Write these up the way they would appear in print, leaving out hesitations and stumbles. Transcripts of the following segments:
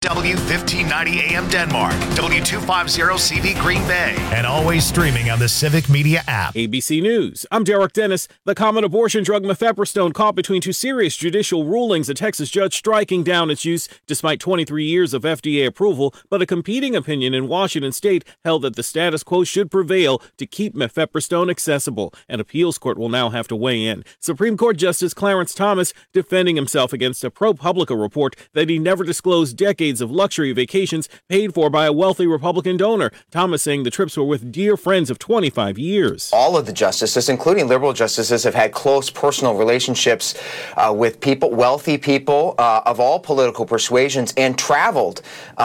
KSW 1590 AM Denmark, W250CV Green Bay, and always streaming on the Civic Media app. ABC News. I'm Derek Dennis. The common abortion drug mifepristone caught between two serious judicial rulings, a Texas judge striking down its use despite 23 years of FDA approval, but a competing opinion in Washington state held that the status quo should prevail to keep mifepristone accessible. An appeals court will now have to weigh in. Supreme Court Justice Clarence Thomas defending himself against a ProPublica report that he never disclosed decades of luxury vacations paid for by a wealthy Republican donor. Thomas saying the trips were with dear friends of 25 years. All of the justices, including liberal justices, have had close personal relationships with people, wealthy people of all political persuasions, and traveled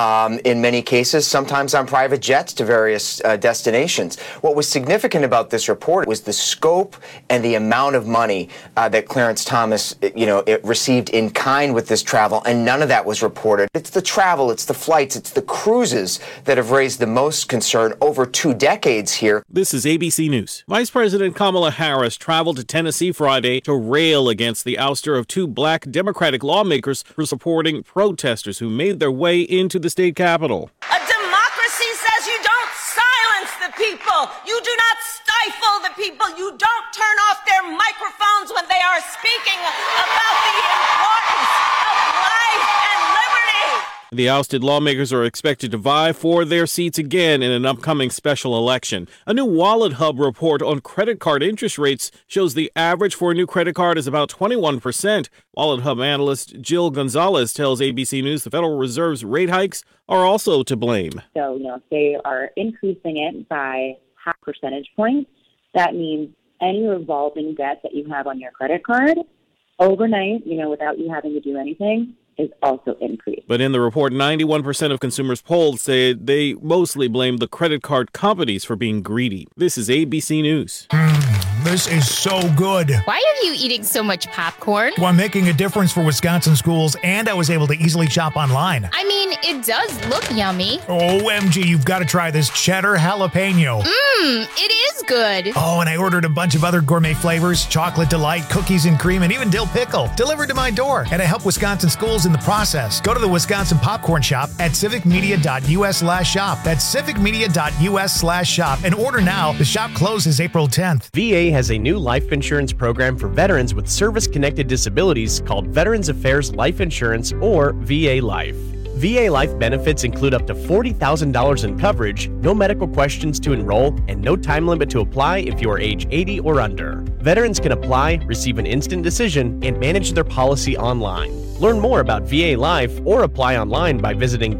in many cases, sometimes on private jets to various destinations. What was significant about this report was the scope and the amount of money that Clarence Thomas, it received in kind with this travel, and none of that was reported. It's the travel, it's the flights, it's the cruises that have raised the most concern over 2 decades here. This is ABC News. Vice President Kamala Harris traveled to Tennessee Friday to rail against the ouster of 2 black Democratic lawmakers for supporting protesters who made their way into the state capitol. A democracy says you don't silence the people. You do not stifle the people. You don't turn off their microphones when they are speaking about the importance of life and liberty. The ousted lawmakers are expected to vie for their seats again in an upcoming special election. A new Wallet Hub report on credit card interest rates shows the average for a new credit card is about 21%. Wallet Hub analyst Jill Gonzalez tells ABC News the Federal Reserve's rate hikes are also to blame. So, if they are increasing it by 0.5 percentage point, that means any revolving debt that you have on your credit card overnight, without you having to do anything, is also increased. But in the report, 91% of consumers polled say they mostly blame the credit card companies for being greedy. This is ABC News. This is so good. Why are you eating so much popcorn? Well, I'm making a difference for Wisconsin schools, and I was able to easily shop online. I mean, it does look yummy. OMG, you've got to try this cheddar jalapeno. It is good. Oh, and I ordered a bunch of other gourmet flavors, chocolate delight, cookies and cream, and even dill pickle, delivered to my door. And I help Wisconsin schools in the process. Go to the Wisconsin Popcorn Shop at civicmedia.us/shop. That's civicmedia.us/shop. And order now. The shop closes April 10th. VA has a new life insurance program for veterans with service-connected disabilities called Veterans Affairs Life Insurance, or VA Life. VA Life benefits include up to $40,000 in coverage, no medical questions to enroll, and no time limit to apply if you are age 80 or under. Veterans can apply, receive an instant decision, and manage their policy online. Learn more about VA Life or apply online by visiting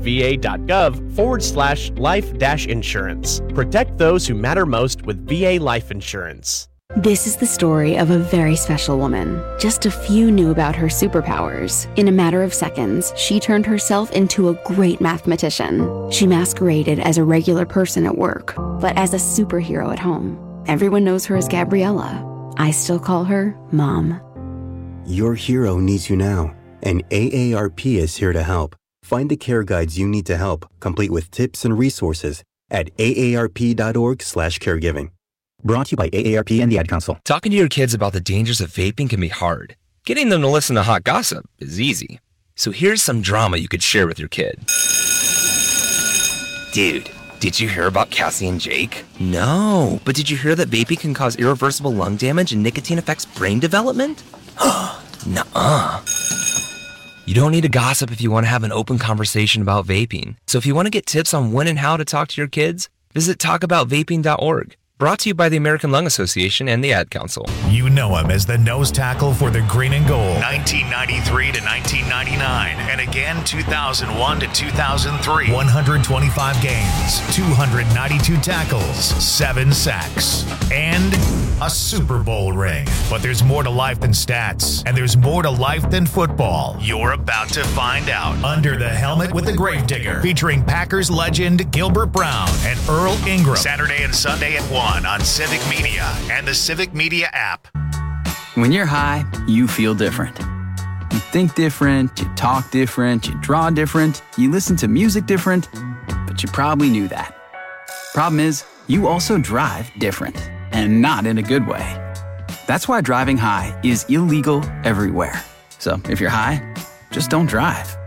va.gov/life-insurance. Protect those who matter most with VA Life Insurance. This is the story of a very special woman. Just a few knew about her superpowers. In a matter of seconds, she turned herself into a great mathematician. She masqueraded as a regular person at work, but as a superhero at home. Everyone knows her as Gabriella. I still call her Mom. Your hero needs you now, and AARP is here to help. Find the care guides you need to help, complete with tips and resources at aarp.org/caregiving. Brought to you by AARP and the Ad Council. Talking to your kids about the dangers of vaping can be hard. Getting them to listen to hot gossip is easy. So here's some drama you could share with your kid. Dude, did you hear about Cassie and Jake? No, but did you hear that vaping can cause irreversible lung damage and nicotine affects brain development? Nuh-uh. You don't need to gossip if you want to have an open conversation about vaping. So if you want to get tips on when and how to talk to your kids, visit talkaboutvaping.org. Brought to you by the American Lung Association and the Ad Council. You know him as the nose tackle for the green and gold. 1993 to 1999, and again 2001 to 2003. 125 games, 292 tackles, 7 sacks, and a Super Bowl ring. But there's more to life than stats, and there's more to life than football. You're about to find out. Under the Helmet with the Gravedigger, featuring Packers legend Gilbert Brown and Earl Ingram. Saturday and Sunday at 1 on Civic Media and the Civic Media app. When you're high, you feel different. You think different, you talk different, you draw different, you listen to music different, but you probably knew that. Problem is, you also drive different, and not in a good way. That's why driving high is illegal everywhere. So if you're high, just don't drive.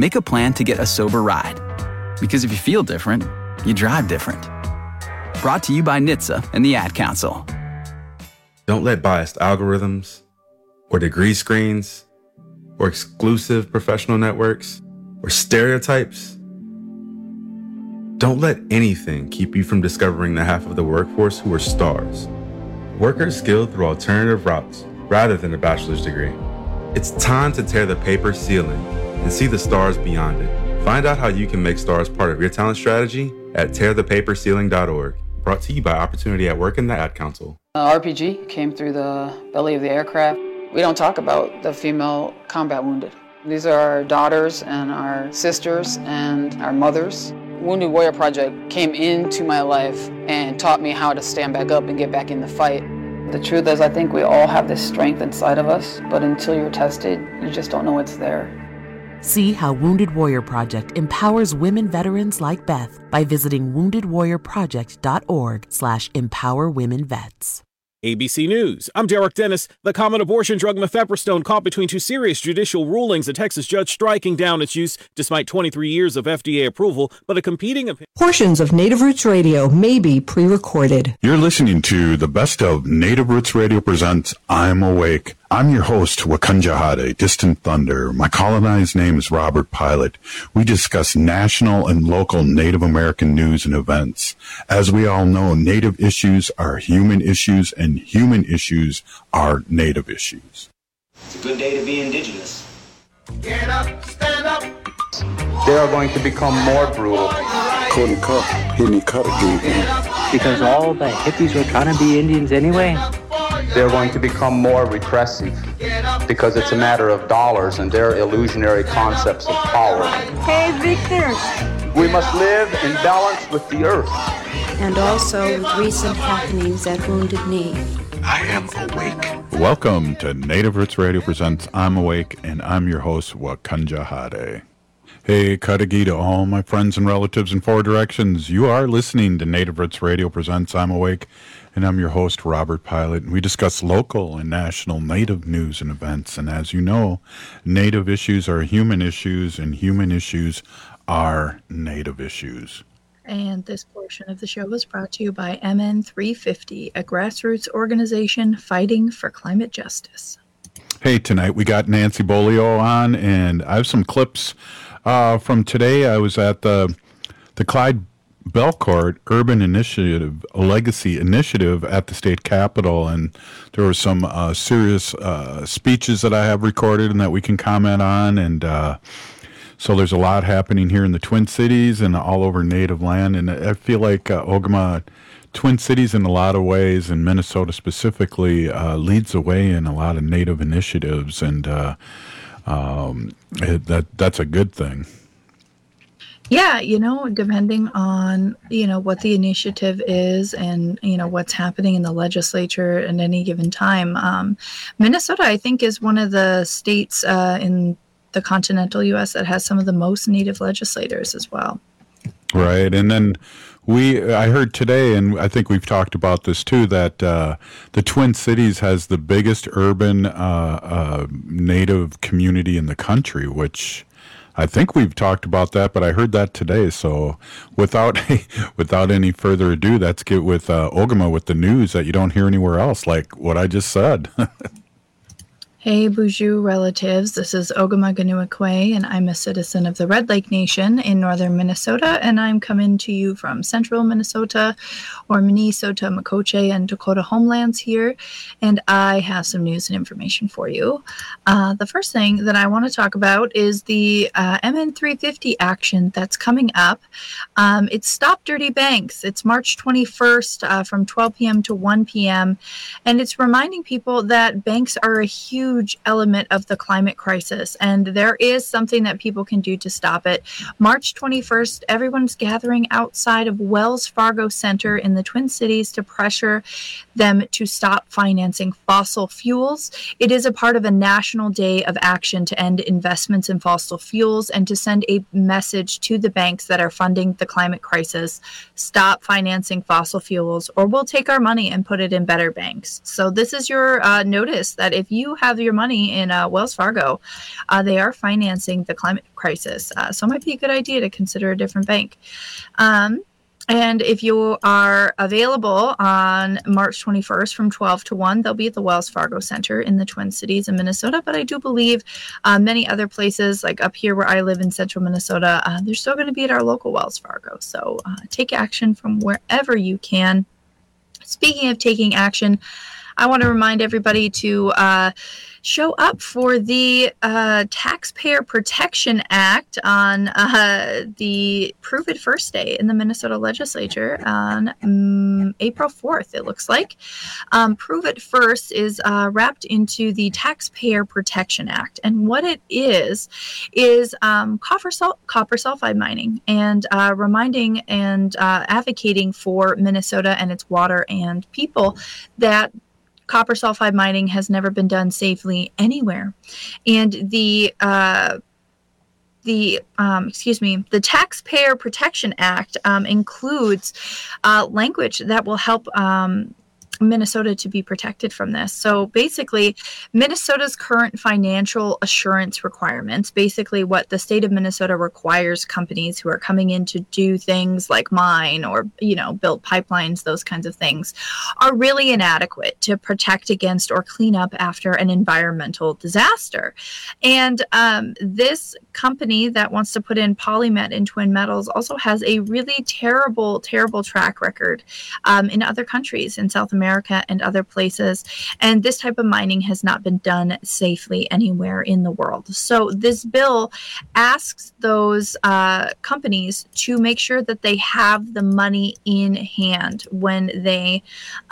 make a plan to get a sober ride. Because if you feel different, you drive different. Brought to you by NHTSA and the Ad Council. Don't let biased algorithms or degree screens or exclusive professional networks or stereotypes. Don't let anything keep you from discovering the half of the workforce who are stars. Workers skilled through alternative routes rather than a bachelor's degree. It's time to tear the paper ceiling and see the stars beyond it. Find out how you can make stars part of your talent strategy at tearthepaperceiling.org. Brought to you by Opportunity at Work and the Ad Council. RPG came through the belly of the aircraft. We don't talk about the female combat wounded. These are our daughters and our sisters and our mothers. Wounded Warrior Project came into my life and taught me how to stand back up and get back in the fight. The truth is, I think we all have this strength inside of us, but until you're tested, you just don't know it's there. See how Wounded Warrior Project empowers women veterans like Beth by visiting woundedwarriorproject.org/empowerwomenvets. ABC News. I'm Derek Dennis. The common abortion drug mifepristone caught between two serious judicial rulings, a Texas judge striking down its use despite 23 years of FDA approval, but a competing opinion. Portions of Native Roots Radio may be pre-recorded. You're listening to the best of Native Roots Radio presents I'm Awake. I'm your host, Wakanja Hade, Distant Thunder. My colonized name is Robert Pilot. We discuss national and local Native American news and events. As we all know, Native issues are human issues, and human issues are Native issues. It's a good day to be Indigenous. Get up, stand up. They are going to become more brutal. Because all the hippies were trying to be Indians anyway. They're going to become more repressive because it's a matter of dollars and their illusionary concepts of power. Hey, Victor. We must live in balance with the earth. And also with recent happenings at Wounded Knee. I am awake. Welcome to Native Roots Radio presents I'm Awake, and I'm your host, Wakanja Hade. Hey, Kadagi to all my friends and relatives in four directions. You are listening to Native Roots Radio presents I'm Awake, and I'm your host, Robert Pilot. And we discuss local and national Native news and events. And as you know, Native issues are human issues, and human issues are Native issues. And this portion of the show was brought to you by MN350, a grassroots organization fighting for climate justice. Hey, tonight we got Nancy Bolio on, and I have some clips from today. I was at the Clyde Belcourt Urban Initiative, Legacy Initiative at the state capitol, and there were some serious speeches that I have recorded and that we can comment on, and so there's a lot happening here in the Twin Cities and all over Native land, and I feel like Ogama, Twin Cities in a lot of ways, and Minnesota specifically, leads the way in a lot of Native initiatives, and that's a good thing. Yeah, depending on, what the initiative is and, what's happening in the legislature at any given time. Minnesota, I think, is one of the states in the continental U.S. that has some of the most Native legislators as well. Right. And then I heard today, and I think we've talked about this too, that the Twin Cities has the biggest urban Native community in the country, which I think we've talked about that, but I heard that today. So without any further ado, let's get with Ogama with the news that you don't hear anywhere else, like what I just said. Hey, Boozhoo relatives, this is Ogama Ganuakwe, and I'm a citizen of the Red Lake Nation in northern Minnesota, and I'm coming to you from central Minnesota, or Minnesota, Makoche, and Dakota homelands here, and I have some news and information for you. The first thing that I want to talk about is the MN350 action that's coming up. It's Stop Dirty Banks. It's March 21st from 12 p.m. to 1 p.m., and it's reminding people that banks are a huge element of the climate crisis, and there is something that people can do to stop it. March 21st, everyone's gathering outside of Wells Fargo Center in the Twin Cities to pressure them to stop financing fossil fuels. It is a part of a national day of action to end investments in fossil fuels and to send a message to the banks that are funding the climate crisis. Stop financing fossil fuels, or we'll take our money and put it in better banks. So this is your notice that if you have your money in Wells Fargo. They are financing the climate crisis. So it might be a good idea to consider a different bank. And if you are available on March 21st from 12 to 1, they'll be at the Wells Fargo Center in the Twin Cities in Minnesota. But I do believe many other places, like up here where I live in central Minnesota, they're still going to be at our local Wells Fargo. So take action from wherever you can. Speaking of taking action, I want to remind everybody to show up for the Taxpayer Protection Act on the Prove It First Day in the Minnesota Legislature on April 4th, it looks like. Prove It First is wrapped into the Taxpayer Protection Act. And what it is copper sulfide mining, and reminding and advocating for Minnesota and its water and people that copper sulfide mining has never been done safely anywhere. And the Taxpayer Protection Act includes language that will help Minnesota to be protected from this. So basically, Minnesota's current financial assurance requirements, basically what the state of Minnesota requires companies who are coming in to do things like mine or, build pipelines, those kinds of things, are really inadequate to protect against or clean up after an environmental disaster. And this company that wants to put in PolyMet and Twin Metals also has a really terrible, terrible track record in other countries in South America and other places. And this type of mining has not been done safely anywhere in the world. So this bill asks those companies to make sure that they have the money in hand when they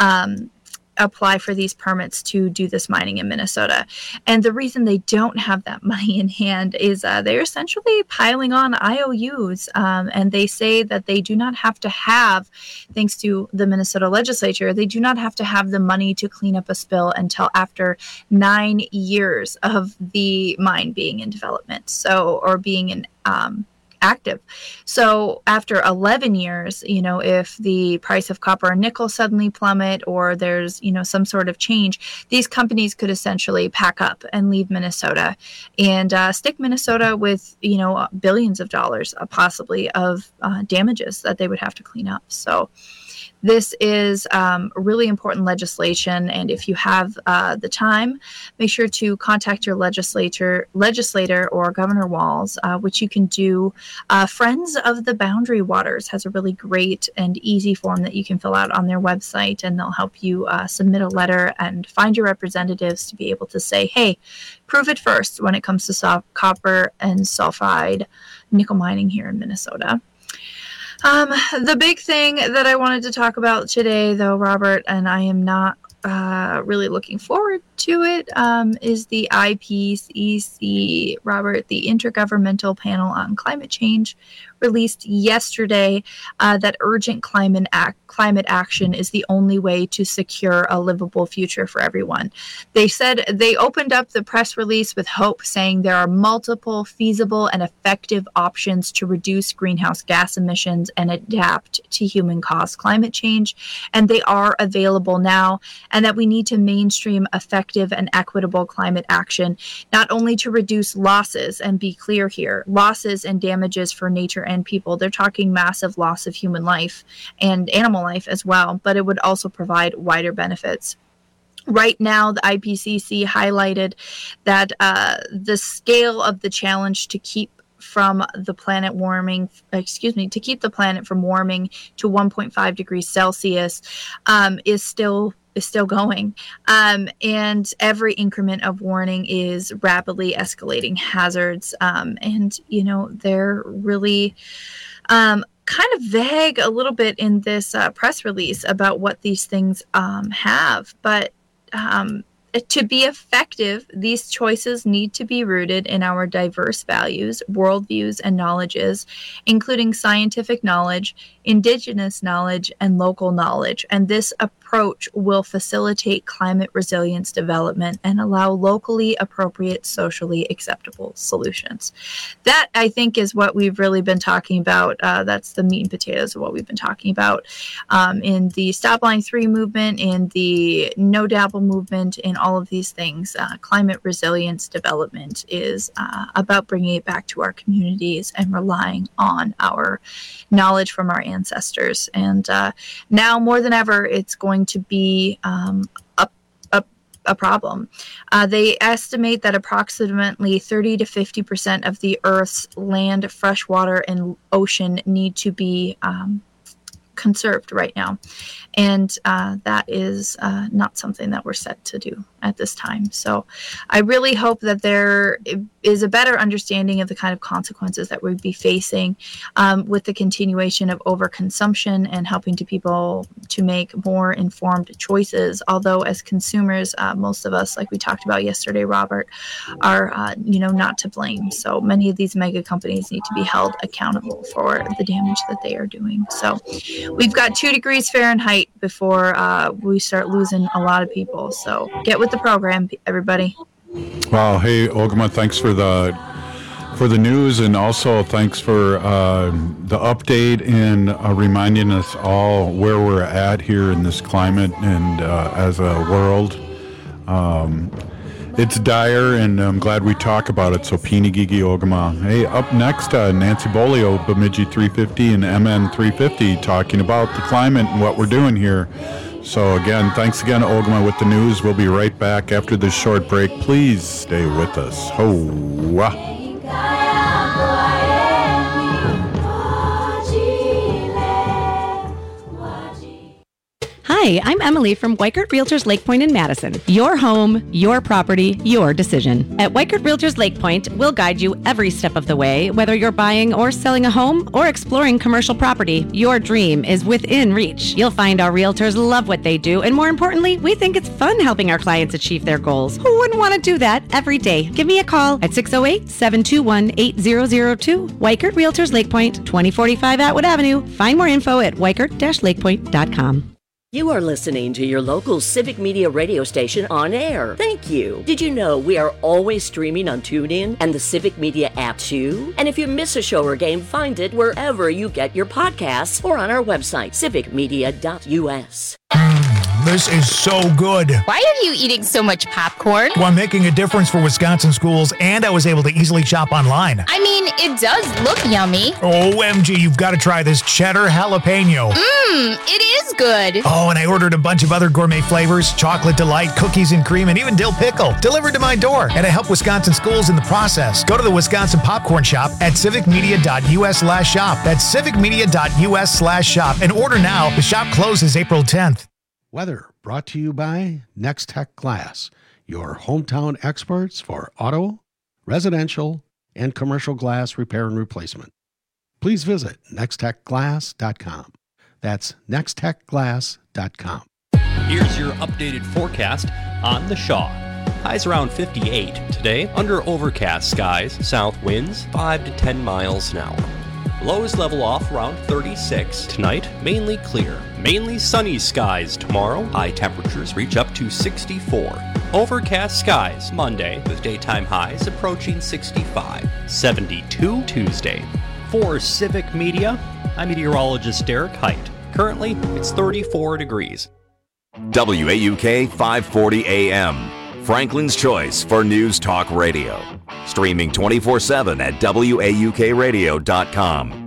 apply for these permits to do this mining in Minnesota. And the reason they don't have that money in hand is they're essentially piling on IOUs. And they say that they do not have to have, thanks to the Minnesota legislature, they do not have to have the money to clean up a spill until after 9 years of the mine being in development. Or being in active. So after 11 years, if the price of copper and nickel suddenly plummet, or there's, some sort of change, these companies could essentially pack up and leave Minnesota and stick Minnesota with, billions of dollars possibly of damages that they would have to clean up. So this is really important legislation, and if you have the time, make sure to contact your legislator or Governor Walz, which you can do. Friends of the Boundary Waters has a really great and easy form that you can fill out on their website, and they'll help you submit a letter and find your representatives to be able to say, hey, prove it first when it comes to copper and sulfide nickel mining here in Minnesota. The big thing that I wanted to talk about today, though, Robert, and I am not really looking forward to it, is the IPCC, Robert, the Intergovernmental Panel on Climate Change, released yesterday that urgent climate action is the only way to secure a livable future for everyone. They said they opened up the press release with hope, saying there are multiple feasible and effective options to reduce greenhouse gas emissions and adapt to human-caused climate change, and they are available now, and that we need to mainstream effective and equitable climate action, not only to reduce losses, and be clear here, losses and damages for nature and people. They're talking massive loss of human life and animal life as well, but it would also provide wider benefits. Right now, the IPCC highlighted that the scale of the challenge to keep the planet from warming to 1.5 degrees Celsius is still going. And every increment of warning is rapidly escalating hazards. And, they're really kind of vague a little bit in this press release about what these things have. But to be effective, these choices need to be rooted in our diverse values, worldviews, and knowledges, including scientific knowledge, indigenous knowledge, and local knowledge. And this approach will facilitate climate resilience development and allow locally appropriate, socially acceptable solutions. That, I think, is what we've really been talking about. That's the meat and potatoes of what we've been talking about in the Stop Line 3 movement, in the No Dabble movement, in all of these things. Climate resilience development is about bringing it back to our communities and relying on our knowledge from our ancestors. And now more than ever, it's going to be a problem. They estimate that approximately 30 to 50% of the Earth's land, freshwater, and ocean need to be conserved right now. And that is not something that we're set to do at this time. So I really hope that there is a better understanding of the kind of consequences that we'd be facing with the continuation of overconsumption and helping to people to make more informed choices. Although as consumers, most of us, like we talked about yesterday, Robert, are not to blame. So many of these mega companies need to be held accountable for the damage that they are doing. So we've got 2 degrees Fahrenheit before we start losing a lot of people. So get with the program, everybody. Well, hey, Ogama, thanks for the news, and also thanks for the update and reminding us all where we're at here in this climate and as a world. It's dire, and I'm glad we talk about it. So, Pini Gigi Ogama. Hey, up next, Nancy Bolio, Bemidji 350 and MN 350, talking about the climate and what we're doing here. So, again, thanks again, Ogama, with the news. We'll be right back after this short break. Please stay with us. Hi, I'm Emily from Weichert Realtors Lake Point in Madison. Your home, your property, your decision. At Weichert Realtors Lake Point, we'll guide you every step of the way, whether you're buying or selling a home or exploring commercial property. Your dream is within reach. You'll find our realtors love what they do, and more importantly, we think it's fun helping our clients achieve their goals. Who wouldn't want to do that every day? Give me a call at 608-721-8002. Weichert Realtors Lake Point, 2045 Atwood Avenue. Find more info at weichert-lakepoint.com. You are listening to your local Civic Media radio station on air. Thank you. Did you know we are always streaming on TuneIn and the Civic Media app too? And if you miss a show or game, find it wherever you get your podcasts or on our website, civicmedia.us. This is so good. Why are you eating so much popcorn? Well, I'm making a difference for Wisconsin schools, and I was able to easily shop online. I mean, it does look yummy. OMG, you've got to try this cheddar jalapeno. It is good. Oh, and I ordered a bunch of other gourmet flavors, chocolate delight, cookies and cream, and even dill pickle, delivered to my door. And I help Wisconsin schools in the process. Go to the Wisconsin Popcorn Shop at civicmedia.us/shop. That's civicmedia.us/shop. And order now. The shop closes April 10th. Weather brought to you by Next Tech Glass, your hometown experts for auto, residential, and commercial glass repair and replacement. Please visit nexttechglass.com. That's nexttechglass.com. Here's your updated forecast on the Shaw. Highs around 58 today, under overcast skies, south winds 5 to 10 miles an hour. Lows level off around 36. Tonight, mainly clear. Mainly sunny skies tomorrow. High temperatures reach up to 64. Overcast skies Monday with daytime highs approaching 65. 72 Tuesday. For Civic Media, I'm meteorologist Derek Height. Currently, it's 34 degrees. WAUK 540 AM. Franklin's choice for News Talk Radio. Streaming 24/7 at WAUKradio.com.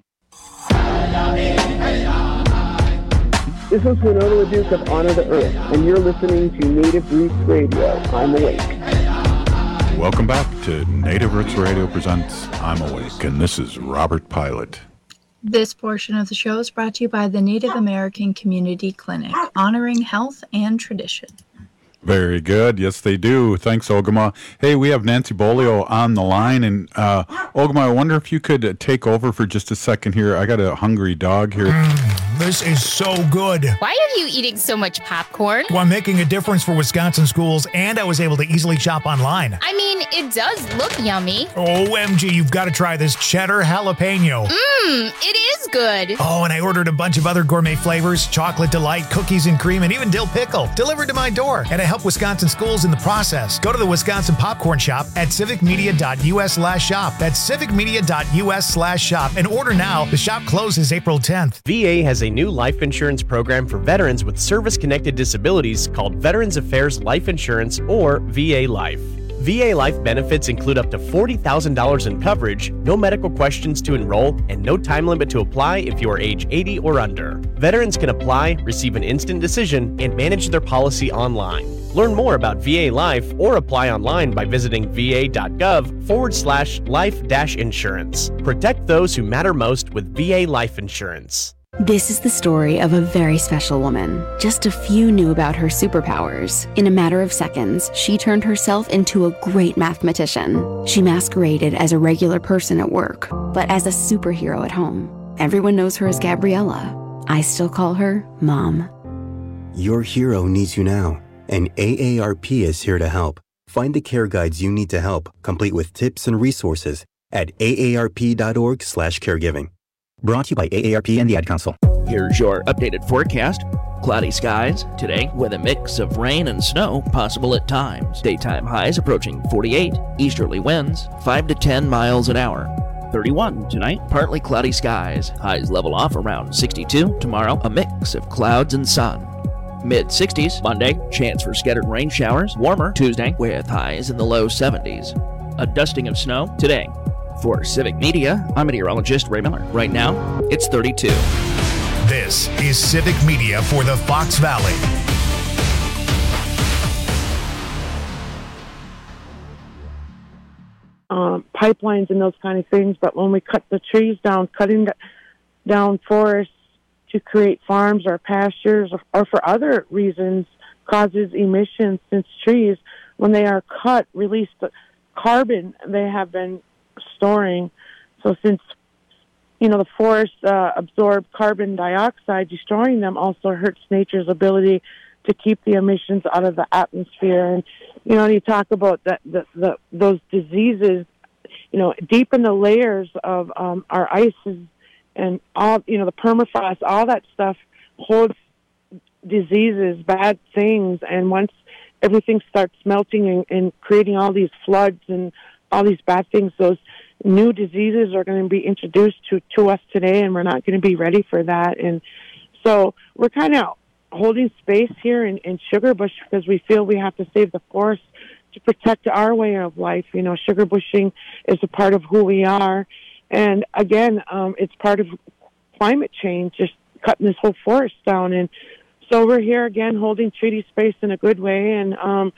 This is Winona LaDuke of Honor the Earth, and you're listening to Native Roots Radio. I'm Awake. Welcome back to Native Roots Radio presents I'm Awake, and this is Robert Pilot. This portion of the show is brought to you by the Native American Community Clinic, honoring health and tradition. Very good. Yes, they do. Thanks, Ogama. Hey, we have Nancy Bolio on the line. And Ogama, I wonder if you could take over for just a second here. I got a hungry dog here. This is so good. Why are you eating so much popcorn? Well, I'm making a difference for Wisconsin schools, and I was able to easily shop online. I mean, it does look yummy. OMG, you've got to try this cheddar jalapeno. It is good. Oh, and I ordered a bunch of other gourmet flavors, chocolate delight, cookies and cream, and even dill pickle, delivered to my door. And I help Wisconsin schools in the process. Go to the Wisconsin Popcorn Shop at civicmedia.us/shop. That's civicmedia.us/shop. And order now. The shop closes April 10th. VA has a new life insurance program for veterans with service-connected disabilities called Veterans Affairs Life Insurance, or VA Life. VA Life benefits include up to $40,000 in coverage, no medical questions to enroll, and no time limit to apply if you are age 80 or under. Veterans can apply, receive an instant decision, and manage their policy online. Learn more about VA Life or apply online by visiting va.gov/life-insurance. Protect those who matter most with VA Life Insurance. This is the story of a very special woman. Just a few knew about her superpowers. In a matter of seconds, she turned herself into a great mathematician. She masqueraded as a regular person at work, but as a superhero at home. Everyone knows her as Gabriella. I still call her Mom. Your hero needs you now, and AARP is here to help. Find the care guides you need to help, complete with tips and resources at aarp.org/caregiving. Brought to you by AARP and the Ad Council. Here's your updated forecast. Cloudy skies today with a mix of rain and snow possible at times. Daytime highs approaching 48, easterly winds 5 to 10 miles an hour. 31 tonight, partly cloudy skies. Highs level off around 62. Tomorrow, a mix of clouds and sun. Mid-60s Monday, chance for scattered rain showers. Warmer Tuesday with highs in the low 70s. A dusting of snow today. For Civic Media, I'm meteorologist Ray Miller. Right now, it's 32. This is Civic Media for the Fox Valley. Pipelines and those kind of things, but when we cut the trees down, cutting down forests to create farms or pastures or for other reasons causes emissions, since trees, when they are cut, release the carbon they have been storing. So since, the forests absorb carbon dioxide, destroying them also hurts nature's ability to keep the emissions out of the atmosphere. And, you talk about those diseases, deep in the layers of our ices and all, the permafrost, all that stuff holds diseases, bad things. And once everything starts melting and creating all these floods and all these bad things, those new diseases are going to be introduced to us today, and we're not going to be ready for that. And so we're kind of holding space here in Sugarbush because we feel we have to save the forest to protect our way of life. Sugar bushing is a part of who we are. And again, it's part of climate change, just cutting this whole forest down. And so we're here again holding treaty space in a good way. And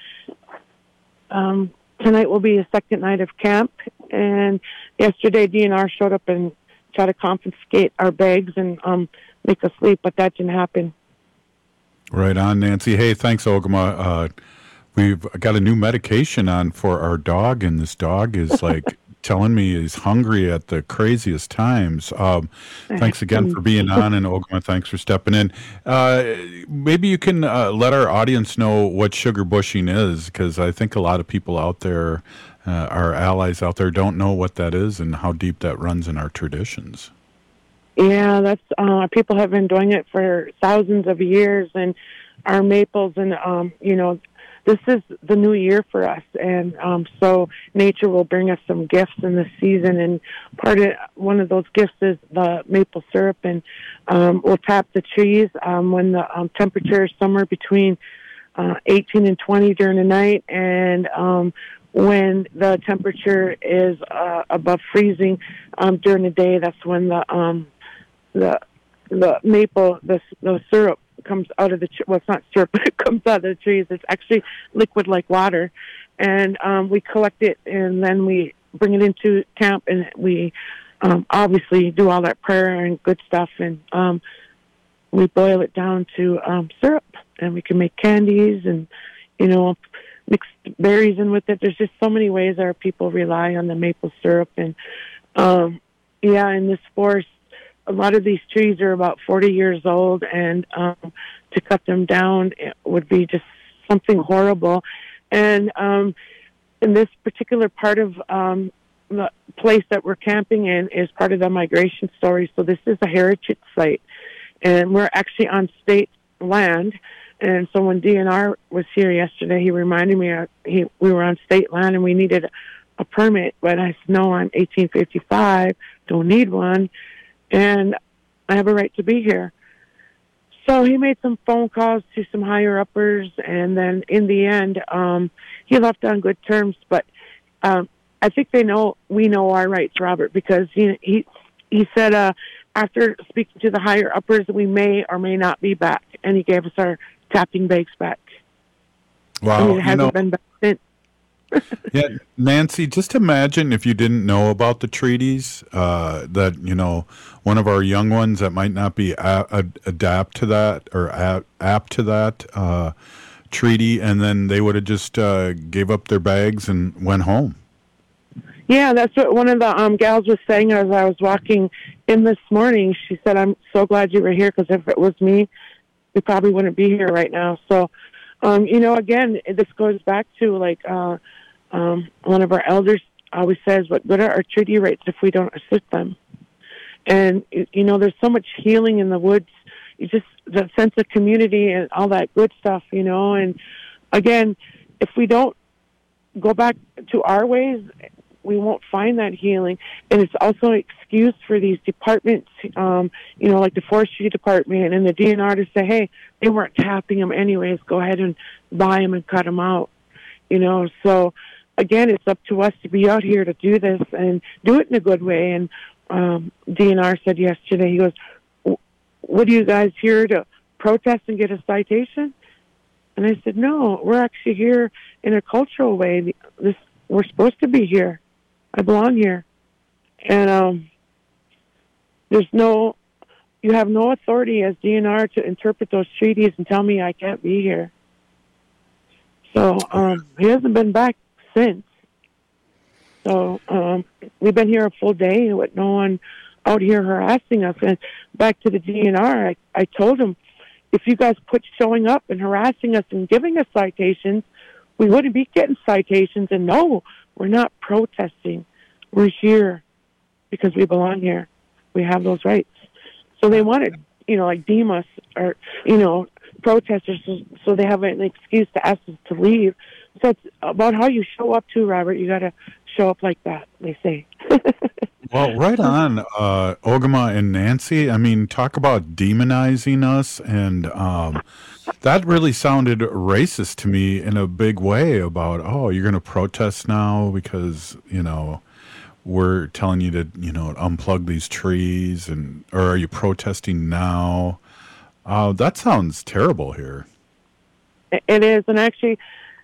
tonight will be a second night of camp. And yesterday DNR showed up and tried to confiscate our bags and make us sleep, but that didn't happen. Right on, Nancy. Hey, thanks, Ogama. We've got a new medication on for our dog, and this dog is telling me he's hungry at the craziest times. Thanks again for being on, and Ogama, thanks for stepping in. Maybe you can let our audience know what sugar bushing is, because I think a lot of people out there, our allies out there, don't know what that is and how deep that runs in our traditions. Yeah, that's people have been doing it for thousands of years, and our maples, and this is the new year for us, and so nature will bring us some gifts in the season, and one of those gifts is the maple syrup, and we'll tap the trees when the temperature is somewhere between 18 and 20 during the night, and when the temperature is above freezing during the day, that's when the maple, the syrup comes out of the well, it's not syrup, but it comes out of the trees. It's actually liquid like water, and we collect it, and then we bring it into camp, and we obviously do all that prayer and good stuff, and we boil it down to syrup, and we can make candies and mix berries in with it. There's just so many ways our people rely on the maple syrup, and in this forest, a lot of these trees are about 40 years old, and to cut them down it would be just something horrible. And in this particular part of the place that we're camping in is part of the migration story. So this is a heritage site, and we're actually on state land. And so when DNR was here yesterday, he reminded me we were on state land and we needed a permit. But I said, no, I'm 1855, don't need one, and I have a right to be here. So he made some phone calls to some higher uppers, and then in the end, he left on good terms. But I think we know our rights, Robert, because he said after speaking to the higher uppers, we may or may not be back, and he gave us our tapping bags back. Wow, it hasn't been back since. Yeah, Nancy, just imagine if you didn't know about the treaties, that, one of our young ones that might not be adapt to that or apt to that treaty, and then they would have just gave up their bags and went home. Yeah, that's what one of the gals was saying as I was walking in this morning. She said, I'm so glad you were here, because if it was me, we probably wouldn't be here right now. So, again, this goes back to, one of our elders always says, what are our treaty rights if we don't assist them? And, there's so much healing in the woods. The sense of community and all that good stuff, and again, if we don't go back to our ways, we won't find that healing. And it's also an excuse for these departments, like the forestry department and the DNR, to say, hey, they weren't tapping them anyways, go ahead and buy them and cut them out. So again, it's up to us to be out here to do this and do it in a good way. And DNR said yesterday, he goes, what are you guys here to protest and get a citation? And I said, no, we're actually here in a cultural way. We're supposed to be here. I belong here. And you have no authority as DNR to interpret those treaties and tell me I can't be here. So he hasn't been back since. So we've been here a full day with no one out here harassing us. And back to the DNR, I told him, if you guys quit showing up and harassing us and giving us citations, we wouldn't be getting citations. And no, we're not protesting. We're here because we belong here. We have those rights. So they wanted, deem us or, protesters so they have an excuse to ask us to leave. So it's about how you show up too, Robert. You got to show up like that, they say. Well, right on, Ogama and Nancy. I mean, talk about demonizing us, and that really sounded racist to me in a big way about, you're going to protest now because, we're telling you to, unplug these trees, or are you protesting now? That sounds terrible here. It is, and actually,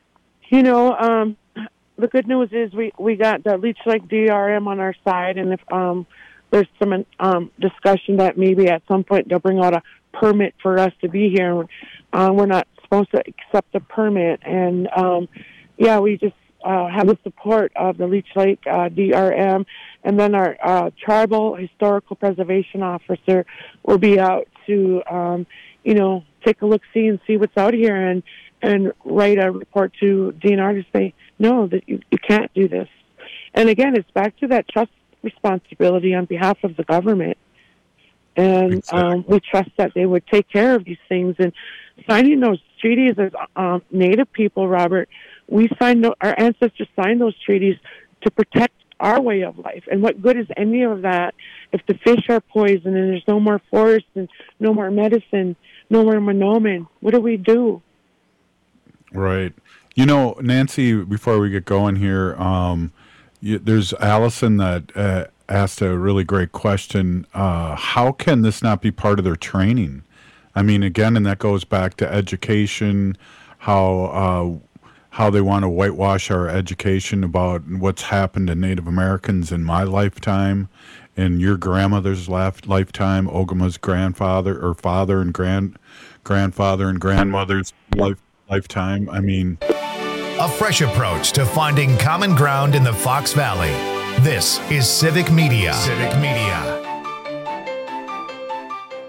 the good news is we got the Leech Lake DRM on our side, and if there's some discussion that maybe at some point they'll bring out a permit for us to be here. We're not supposed to accept a permit, and we just have the support of the Leech Lake DRM, and then our tribal historical preservation officer will be out to take a look-see and see what's out here, and write a report to DNR to say, no, that you can't do this. And again, it's back to that trust responsibility on behalf of the government. And exactly. We trust that they would take care of these things. And signing those treaties as Native people, Robert, our ancestors signed those treaties to protect our way of life. And what good is any of that if the fish are poisoned and there's no more forest and no more medicine, no more monomen? What do we do? Right. Nancy, before we get going here, there's Allison that asked a really great question. How can this not be part of their training? I mean, again, and that goes back to education, how they want to whitewash our education about what's happened to Native Americans in my lifetime, in your grandmother's lifetime, Ogama's grandfather or father and grandfather and grandmother's lifetime. I mean, a fresh approach to finding common ground in the Fox Valley. This is Civic Media. Civic Media.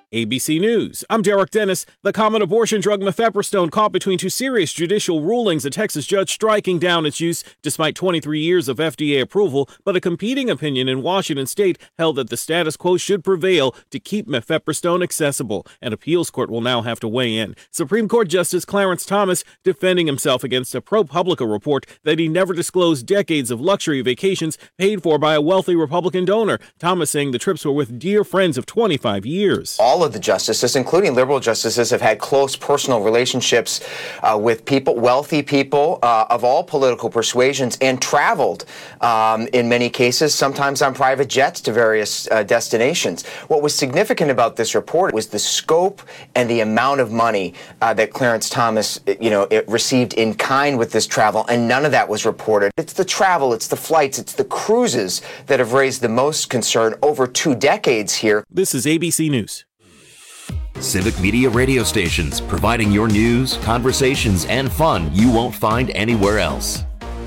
ABC News. I'm Derek Dennis. The common abortion drug mifepristone caught between two serious judicial rulings, a Texas judge striking down its use despite 23 years of FDA approval, but a competing opinion in Washington state held that the status quo should prevail to keep mifepristone accessible. An appeals court will now have to weigh in. Supreme Court Justice Clarence Thomas defending himself against a ProPublica report that he never disclosed decades of luxury vacations paid for by a wealthy Republican donor. Thomas saying the trips were with dear friends of 25 years. All of the justices, including liberal justices, have had close personal relationships with people, wealthy people of all political persuasions, and traveled in many cases, sometimes on private jets to various destinations. What was significant about this report was the scope and the amount of money that Clarence Thomas, it received in kind with this travel, and none of that was reported. It's the travel, it's the flights, it's the cruises that have raised the most concern over 2 decades here. This is ABC News. Civic Media radio stations, providing your news, conversations, and fun you won't find anywhere else.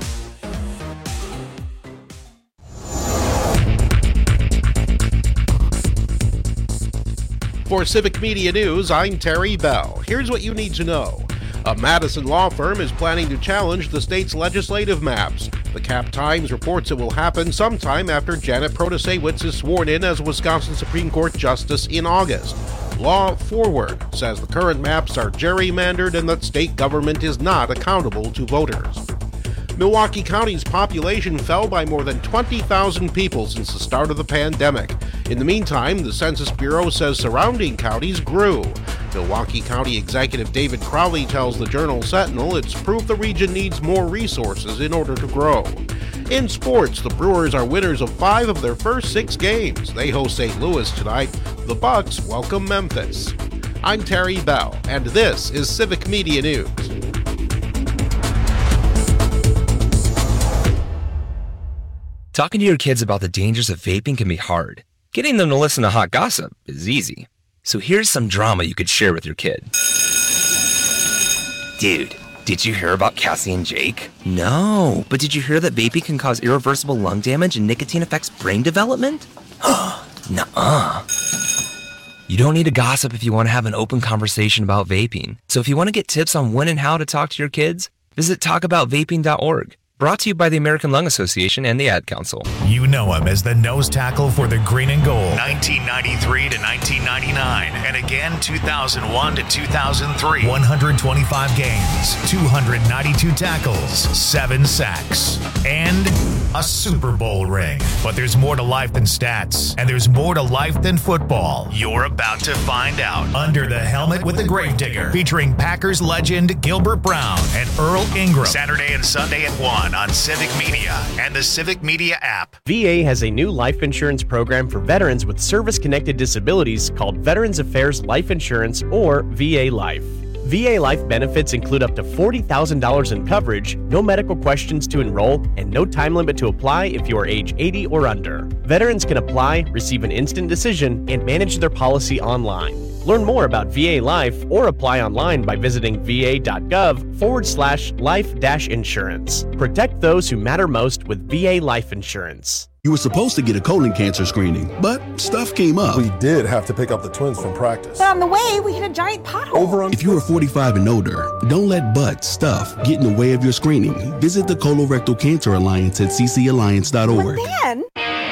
For Civic Media News, I'm Terry Bell. Here's what you need to know. A Madison law firm is planning to challenge the state's legislative maps. The Cap Times reports it will happen sometime after Janet Protasewicz is sworn in as Wisconsin Supreme Court Justice in August. Law Forward says the current maps are gerrymandered and that state government is not accountable to voters. Milwaukee County's population fell by more than 20,000 people since the start of the pandemic. In the meantime, the Census Bureau says surrounding counties grew. Milwaukee County Executive David Crowley tells the Journal Sentinel it's proof the region needs more resources in order to grow. In sports, the Brewers are winners of 5 of their first 6 games. They host St. Louis tonight. The Bucks welcome Memphis. I'm Terry Bell, and this is Civic Media News. Talking to your kids about the dangers of vaping can be hard. Getting them to listen to hot gossip is easy. So here's some drama you could share with your kid. Dude, did you hear about Cassie and Jake? No, but did you hear that vaping can cause irreversible lung damage and nicotine affects brain development? Nuh-uh. You don't need to gossip if you want to have an open conversation about vaping. So if you want to get tips on when and how to talk to your kids, visit talkaboutvaping.org. Brought to you by the American Lung Association and the Ad Council. You know him as the nose tackle for the green and gold. 1993 to 1999. And again, 2001 to 2003. 125 games, 292 tackles, 7 sacks, and a Super Bowl ring. But there's more to life than stats. And there's more to life than football. You're about to find out. Under the Helmet with the Gravedigger. Featuring Packers legend Gilbert Brown and Earl Ingram. Saturday and Sunday at 1 on Civic Media and the Civic Media app. VA has a new life insurance program for veterans with service-connected disabilities called Veterans Affairs Life Insurance, or VA Life. VA Life benefits include up to $40,000 in coverage, no medical questions to enroll, and no time limit to apply if you are age 80 or under. Veterans can apply, receive an instant decision, and manage their policy online. Learn more about VA Life or apply online by visiting va.gov/life-insurance. Protect those who matter most with VA Life Insurance. You were supposed to get a colon cancer screening, but stuff came up. We did have to pick up the twins from practice. But on the way, we hit a giant pothole. If you are 45 and older, don't let butt stuff get in the way of your screening. Visit the Colorectal Cancer Alliance at ccalliance.org. But then...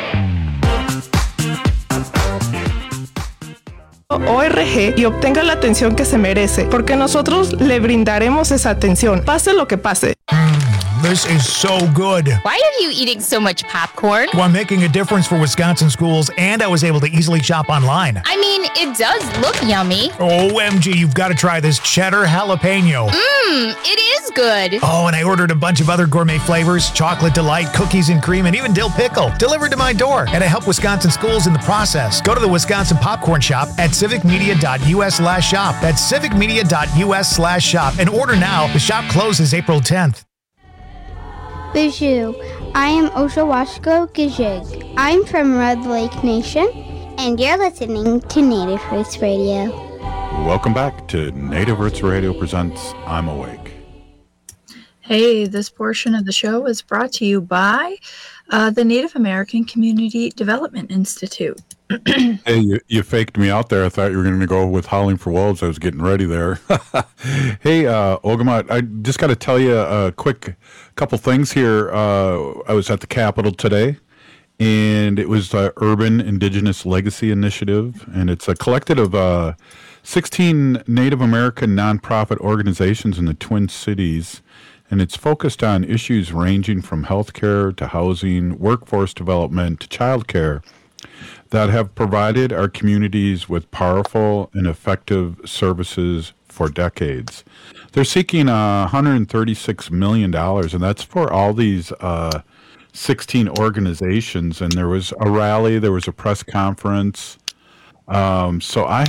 ORG y obtenga la atención que se merece, porque nosotros le brindaremos esa atención, pase lo que pase. This is so good. Why are you eating so much popcorn? Well, I'm making a difference for Wisconsin schools, and I was able to easily shop online. I mean, it does look yummy. OMG, you've got to try this cheddar jalapeno. It is good. Oh, and I ordered a bunch of other gourmet flavors, chocolate delight, cookies and cream, and even dill pickle, delivered to my door. And I help Wisconsin schools in the process. Go to the Wisconsin Popcorn Shop at civicmedia.us/shop. That's civicmedia.us/shop. And order now. The shop closes April 10th. Bonjour, I am Oshawashko Gijig. I'm from Red Lake Nation, and you're listening to Native Roots Radio. Welcome back to Native Roots Radio presents I'm Awake. Hey, this portion of the show is brought to you by The Native American Community Development Institute. Hey, you faked me out there. I thought you were going to go with Howling for Wolves. I was getting ready there. Hey, Ogamot, I just got to tell you a quick couple things here. I was at the Capitol today, and it was the Urban Indigenous Legacy Initiative, and it's a collective of 16 Native American nonprofit organizations in the Twin Cities, and it's focused on issues ranging from healthcare to housing, workforce development to childcare that have provided our communities with powerful and effective services for decades. They're seeking $136 million, and that's for all these 16 organizations. And there was a rally, there was a press conference. So I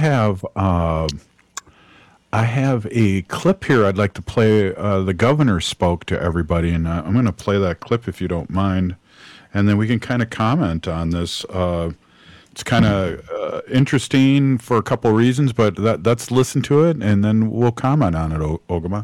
have a clip here I'd like to play. The governor spoke to everybody, and I'm going to play that clip if you don't mind, and then we can kind of comment on this. It's kind of interesting for a couple of reasons, but let's listen to it, and then we'll comment on it, Ogamot.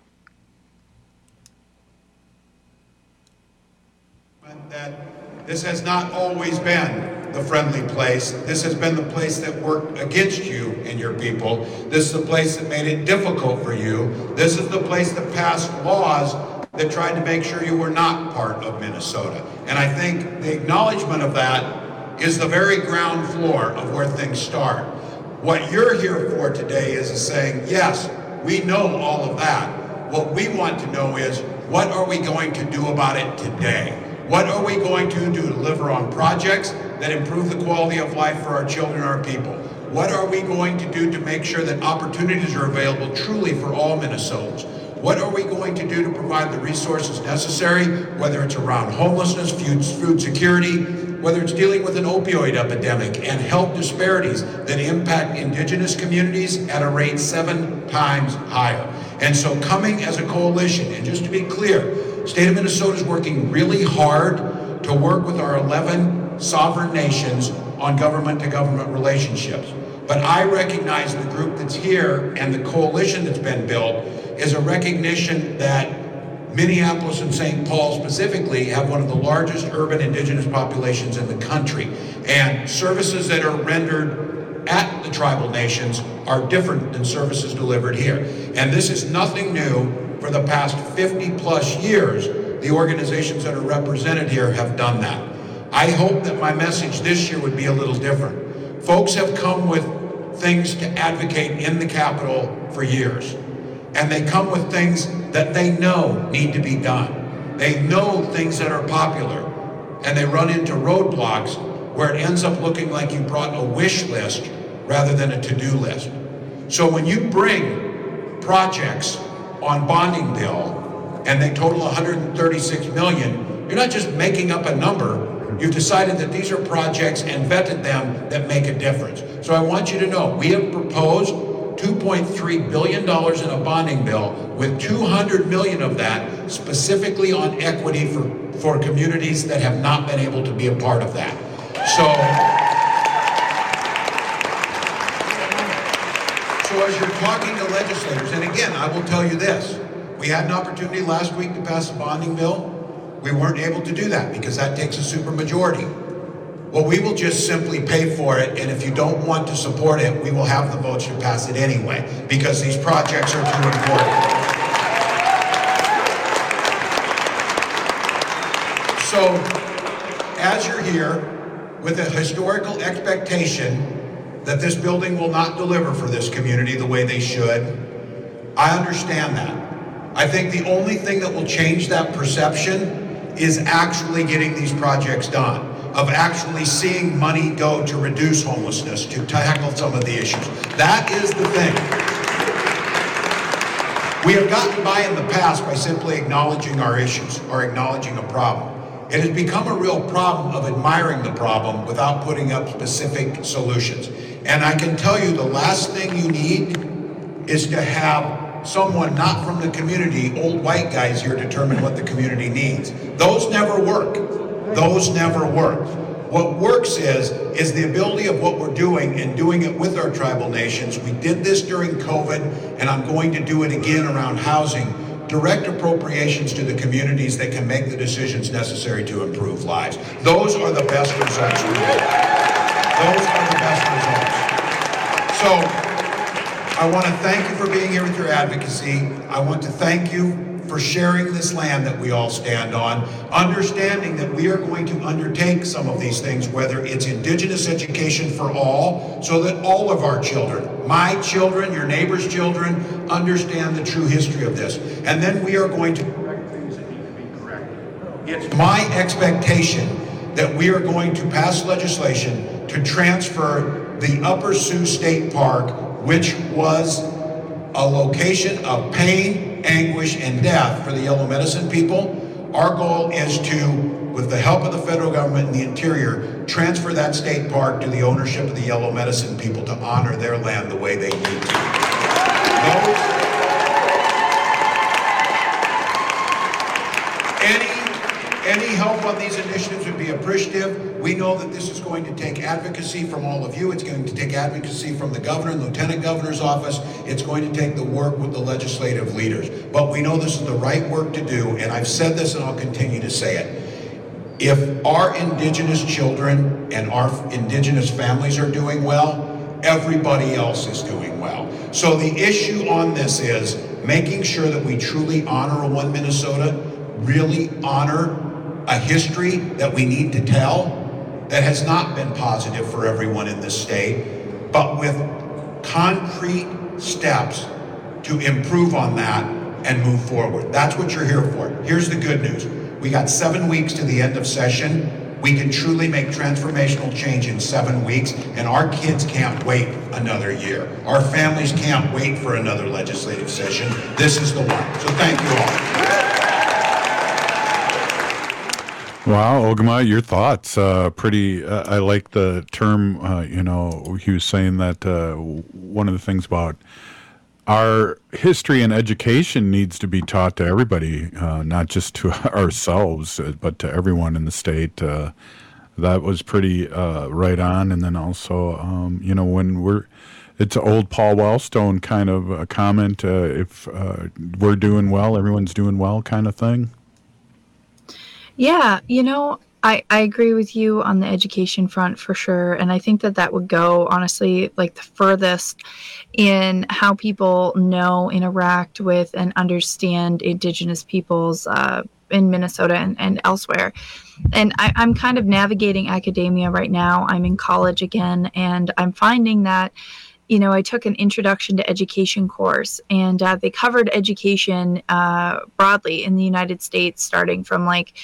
That this has not always been the friendly place. This has been the place that worked against you and your people. This is the place that made it difficult for you. This is the place that passed laws that tried to make sure you were not part of Minnesota. And I think the acknowledgement of that is the very ground floor of where things start. What you're here for today is saying, yes, we know all of that. What we want to know is, what are we going to do about it today? What are we going to do to deliver on projects that improve the quality of life for our children and our people? What are we going to do to make sure that opportunities are available truly for all Minnesotans? What are we going to do to provide the resources necessary, whether it's around homelessness, food security, whether it's dealing with an opioid epidemic and health disparities that impact indigenous communities at a rate 7 times higher. And so coming as a coalition, and just to be clear, state of Minnesota is working really hard to work with our 11 sovereign nations on government-to-government relationships. But I recognize the group that's here and the coalition that's been built is a recognition that Minneapolis and St. Paul specifically have one of the largest urban indigenous populations in the country. And services that are rendered at the tribal nations are different than services delivered here. And this is nothing new. For the past 50 plus years, the organizations that are represented here have done that. I hope that my message this year would be a little different. Folks have come with things to advocate in the Capitol for years. And they come with things that they know need to be done. They know things that are popular, and they run into roadblocks where it ends up looking like you brought a wish list rather than a to-do list. So when you bring projects on bonding bill and they total $136 million, you're not just making up a number. You've decided that these are projects and vetted them that make a difference. So I want you to know, we have proposed $2.3 billion in a bonding bill, with $200 million of that specifically on equity for communities that have not been able to be a part of that. So as you're talking to legislators, and again, I will tell you this, we had an opportunity last week to pass a bonding bill. We weren't able to do that because that takes a supermajority. Well, we will just simply pay for it, and if you don't want to support it, we will have the votes to pass it anyway, because these projects are too important. So, as you're here with a historical expectation that this building will not deliver for this community the way they should, I understand that. I think the only thing that will change that perception is actually getting these projects done, of actually seeing money go to reduce homelessness, to tackle some of the issues. That is the thing. We have gotten by in the past by simply acknowledging our issues or acknowledging a problem. It has become a real problem of admiring the problem without putting up specific solutions. And I can tell you the last thing you need is to have someone not from the community, old white guys here, determine what the community needs. Those never work. Those never work. What works is the ability of what we're doing and doing it with our tribal nations. We did this during COVID, and I'm going to do it again around housing, direct appropriations to the communities that can make the decisions necessary to improve lives. Those are the best results we get. Those are the best results. So I want to thank you for being here with your advocacy. I want to thank you for sharing this land that we all stand on, understanding that we are going to undertake some of these things, whether it's Indigenous education for all, so that all of our children, my children, your neighbor's children, understand the true history of this. And then we are going to correct things that need to be corrected. It's my expectation that we are going to pass legislation to transfer the Upper Sioux State Park, which was a location of pain, anguish, and death for the Yellow Medicine people. Our goal is to, with the help of the federal government and the Interior, transfer that state park to the ownership of the Yellow Medicine people to honor their land the way they need to. Any help on these initiatives would be appreciative. We know that this is going to take advocacy from all of you. It's going to take advocacy from the governor and lieutenant governor's office. It's going to take the work with the legislative leaders. But we know this is the right work to do, and I've said this and I'll continue to say it. If our Indigenous children and our Indigenous families are doing well, everybody else is doing well. So the issue on this is making sure that we truly honor a One Minnesota, really honor a history that we need to tell that has not been positive for everyone in this state, but with concrete steps to improve on that and move forward. That's what you're here for. Here's the good news. We got 7 weeks to the end of session. We can truly make transformational change in 7 weeks, and our kids can't wait another year. Our families can't wait for another legislative session. This is the one. So thank you all. Wow, Ogama, your thoughts? I like the term, he was saying that one of the things about our history and education needs to be taught to everybody, not just to ourselves, but to everyone in the state. That was pretty right on. And then also, when it's an old Paul Wellstone kind of a comment, if we're doing well, everyone's doing well kind of thing. Yeah, I agree with you on the education front for sure. And I think that would go, honestly, like the furthest in how people know, interact with, and understand Indigenous peoples in Minnesota and elsewhere. And I'm kind of navigating academia right now. I'm in college again, and I'm finding that I took an introduction to education course, and they covered education broadly in the United States, starting from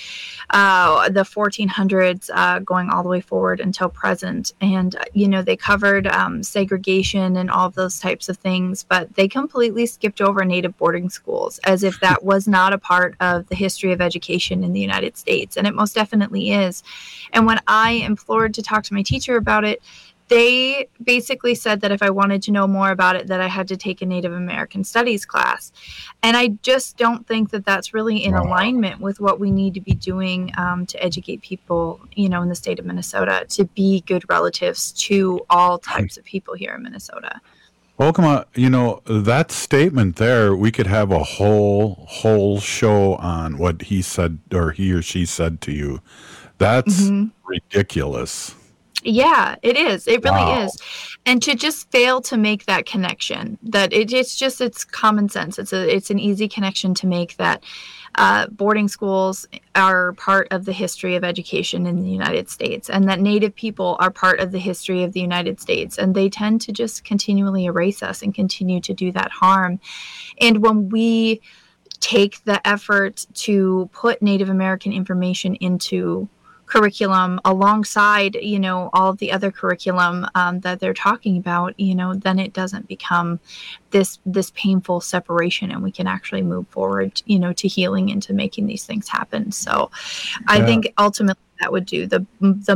the 1400s, going all the way forward until present. And, they covered segregation and all of those types of things, but they completely skipped over Native boarding schools as if that was not a part of the history of education in the United States. And it most definitely is. And when I implored to talk to my teacher about it, they basically said that if I wanted to know more about it, that I had to take a Native American Studies class. And I just don't think that that's really in alignment with what we need to be doing to educate people, in the state of Minnesota, to be good relatives to all types of people here in Minnesota. Welcome, that statement there, we could have a whole show on what he said or he or she said to you. That's ridiculous. Yeah, it is. It really is. And to just fail to make that connection, that it's common sense. It's an easy connection to make, that boarding schools are part of the history of education in the United States, and that Native people are part of the history of the United States. And they tend to just continually erase us and continue to do that harm. And when we take the effort to put Native American information into curriculum alongside, all of the other curriculum that they're talking about, then it doesn't become this painful separation, and we can actually move forward, to healing and to making these things happen. So I think ultimately that would do the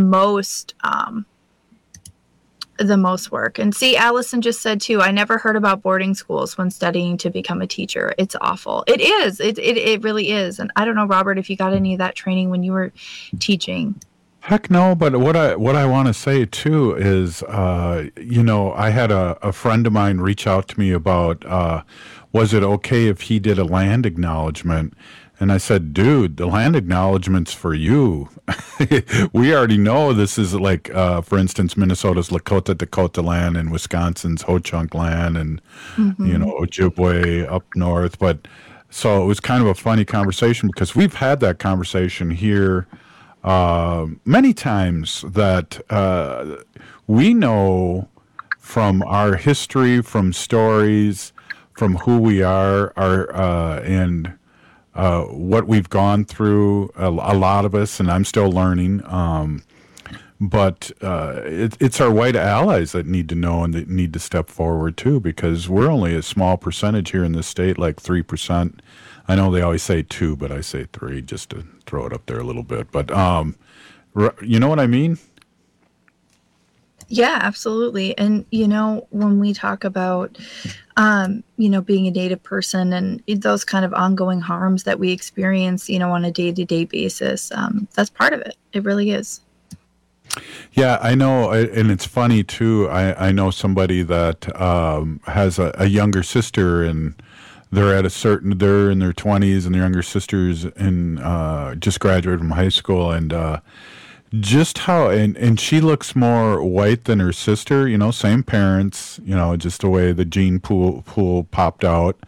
most work. And see, Allison just said too, I never heard about boarding schools when studying to become a teacher. It's awful. It is. It really is. And I don't know, Robert, if you got any of that training when you were teaching. Heck no, but what I want to say too is, I had a friend of mine reach out to me about, was it okay if he did a land acknowledgement? And I said, dude, the land acknowledgement's for you. We already know this is like, for instance, Minnesota's Lakota Dakota land and Wisconsin's Ho-Chunk land and, Ojibwe up north. But so it was kind of a funny conversation because we've had that conversation here many times that we know from our history, from stories, from who we are, and what we've gone through, a lot of us, and I'm still learning. But it's our white allies that need to know and that need to step forward too, because we're only a small percentage here in this state, like 3%. I know they always say 2, but I say 3 just to throw it up there a little bit. But you know what I mean? Yeah, absolutely. And, when we talk about, being a Native person and those kind of ongoing harms that we experience, on a day-to-day basis, that's part of it. It really is. Yeah, I know. And it's funny, too. I know somebody that has a younger sister, and they're in their 20s, and their younger sister's just graduated from high school, and just how, and she looks more white than her sister, same parents, just the way the gene pool popped out.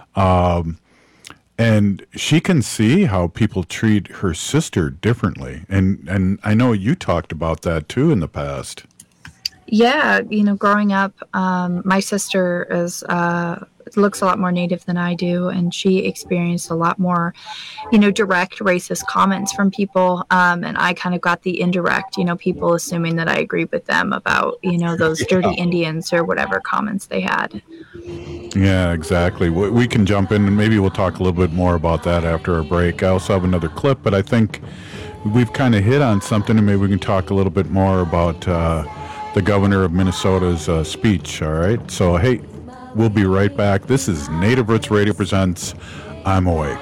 And she can see how people treat her sister differently. And I know you talked about that too in the past. Yeah, growing up, my sister looks a lot more Native than I do, and she experienced a lot more, direct racist comments from people, and I kind of got the indirect, people assuming that I agreed with them about, those dirty Indians or whatever comments they had. Yeah, exactly. We can jump in, and maybe we'll talk a little bit more about that after our break. I also have another clip, but I think we've kind of hit on something, and maybe we can talk a little bit more about the governor of Minnesota's speech, all right? So, hey, we'll be right back. This is Native Roots Radio presents I'm Awake.